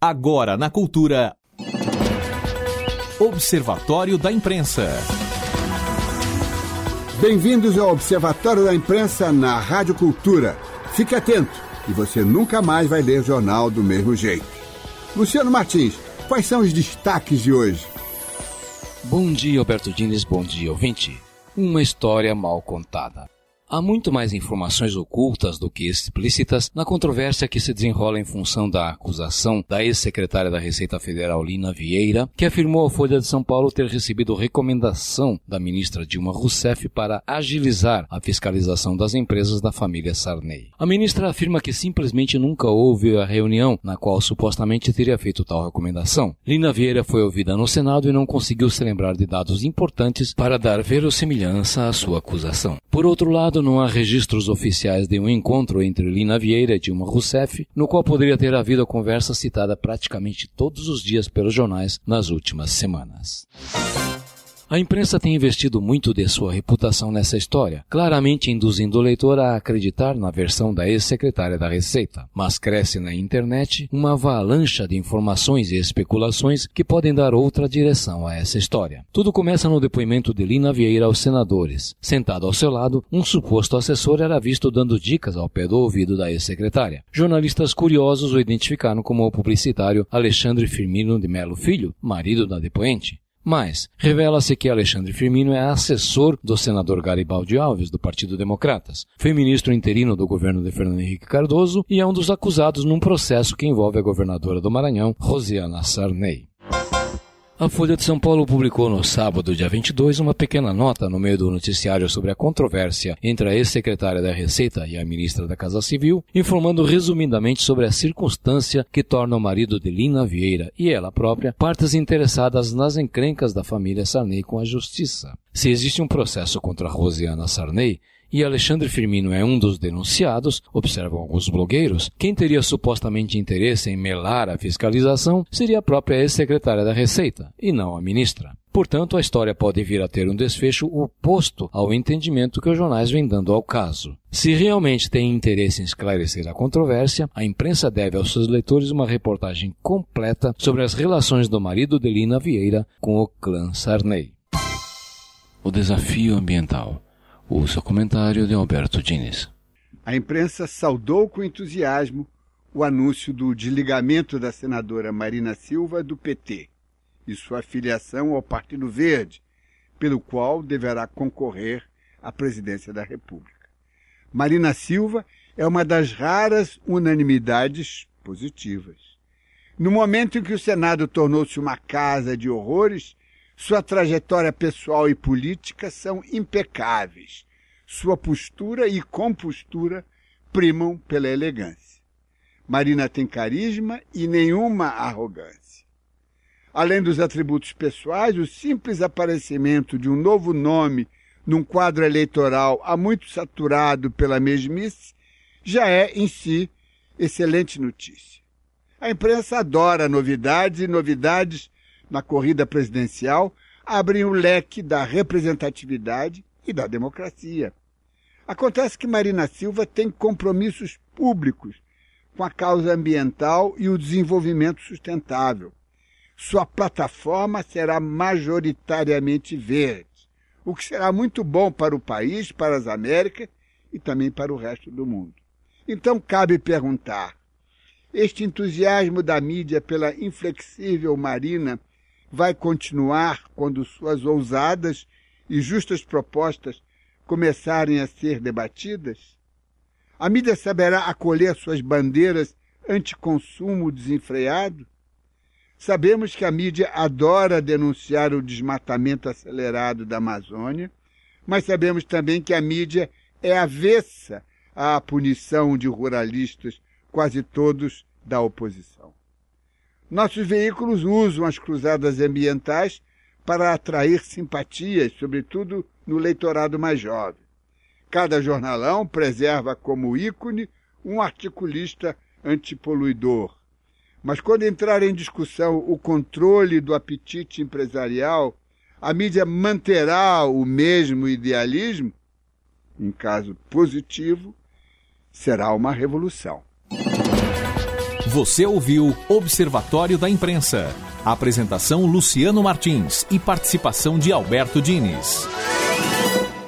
Agora na Cultura. Observatório da Imprensa. Bem-vindos ao Observatório da Imprensa na Rádio Cultura. Fique atento e você nunca mais vai ler jornal do mesmo jeito. Luciano Martins, quais são os destaques de hoje? Bom dia, Alberto Diniz, bom dia, ouvinte. Uma história mal contada. Há muito mais informações ocultas do que explícitas na controvérsia que se desenrola em função da acusação da ex-secretária da Receita Federal, Lina Vieira, que afirmou à Folha de São Paulo ter recebido recomendação da ministra Dilma Rousseff para agilizar a fiscalização das empresas da família Sarney. A ministra afirma que simplesmente nunca houve a reunião na qual supostamente teria feito tal recomendação. Lina Vieira foi ouvida no Senado e não conseguiu se lembrar de dados importantes para dar verossimilhança à sua acusação. Por outro lado, não há registros oficiais de um encontro entre Lina Vieira e Dilma Rousseff, no qual poderia ter havido a conversa citada praticamente todos os dias pelos jornais nas últimas semanas. A imprensa tem investido muito de sua reputação nessa história, claramente induzindo o leitor a acreditar na versão da ex-secretária da Receita. Mas cresce na internet uma avalanche de informações e especulações que podem dar outra direção a essa história. Tudo começa no depoimento de Lina Vieira aos senadores. Sentado ao seu lado, um suposto assessor era visto dando dicas ao pé do ouvido da ex-secretária. Jornalistas curiosos o identificaram como o publicitário Alexandre Firmino de Melo Filho, marido da depoente. Mas revela-se que Alexandre Firmino é assessor do senador Garibaldi Alves, do Partido Democratas. Foi ministro interino do governo de Fernando Henrique Cardoso e é um dos acusados num processo que envolve a governadora do Maranhão, Rosiana Sarney. A Folha de São Paulo publicou no sábado, dia 22, uma pequena nota no meio do noticiário sobre a controvérsia entre a ex-secretária da Receita e a ministra da Casa Civil, informando resumidamente sobre a circunstância que torna o marido de Lina Vieira e ela própria partes interessadas nas encrencas da família Sarney com a justiça. Se existe um processo contra Rosiana Sarney, e Alexandre Firmino é um dos denunciados, observam alguns blogueiros, quem teria supostamente interesse em melar a fiscalização seria a própria ex-secretária da Receita, e não a ministra. Portanto, a história pode vir a ter um desfecho oposto ao entendimento que os jornais vêm dando ao caso. Se realmente tem interesse em esclarecer a controvérsia, a imprensa deve aos seus leitores uma reportagem completa sobre as relações do marido de Lina Vieira com o clã Sarney. O desafio ambiental. O seu comentário de Alberto Diniz. A imprensa saudou com entusiasmo o anúncio do desligamento da senadora Marina Silva do PT e sua filiação ao Partido Verde, pelo qual deverá concorrer à presidência da República. Marina Silva é uma das raras unanimidades positivas. No momento em que o Senado tornou-se uma casa de horrores, sua trajetória pessoal e política são impecáveis. Sua postura e compostura primam pela elegância. Marina tem carisma e nenhuma arrogância. Além dos atributos pessoais, o simples aparecimento de um novo nome num quadro eleitoral há muito saturado pela mesmice já é, em si, excelente notícia. A imprensa adora novidades e novidades na corrida presidencial, abrem o leque da representatividade e da democracia. Acontece que Marina Silva tem compromissos públicos com a causa ambiental e o desenvolvimento sustentável. Sua plataforma será majoritariamente verde, o que será muito bom para o país, para as Américas e também para o resto do mundo. Então cabe perguntar, este entusiasmo da mídia pela inflexível Marina vai continuar quando suas ousadas e justas propostas começarem a ser debatidas? A mídia saberá acolher suas bandeiras anti-consumo desenfreado? Sabemos que a mídia adora denunciar o desmatamento acelerado da Amazônia, mas sabemos também que a mídia é avessa à punição de ruralistas, quase todos da oposição. Nossos veículos usam as cruzadas ambientais para atrair simpatias, sobretudo no leitorado mais jovem. Cada jornalão preserva como ícone um articulista antipoluidor. Mas quando entrar em discussão o controle do apetite empresarial, a mídia manterá o mesmo idealismo? Em caso positivo, será uma revolução. Você ouviu Observatório da Imprensa. Apresentação Luciano Martins e participação de Alberto Diniz.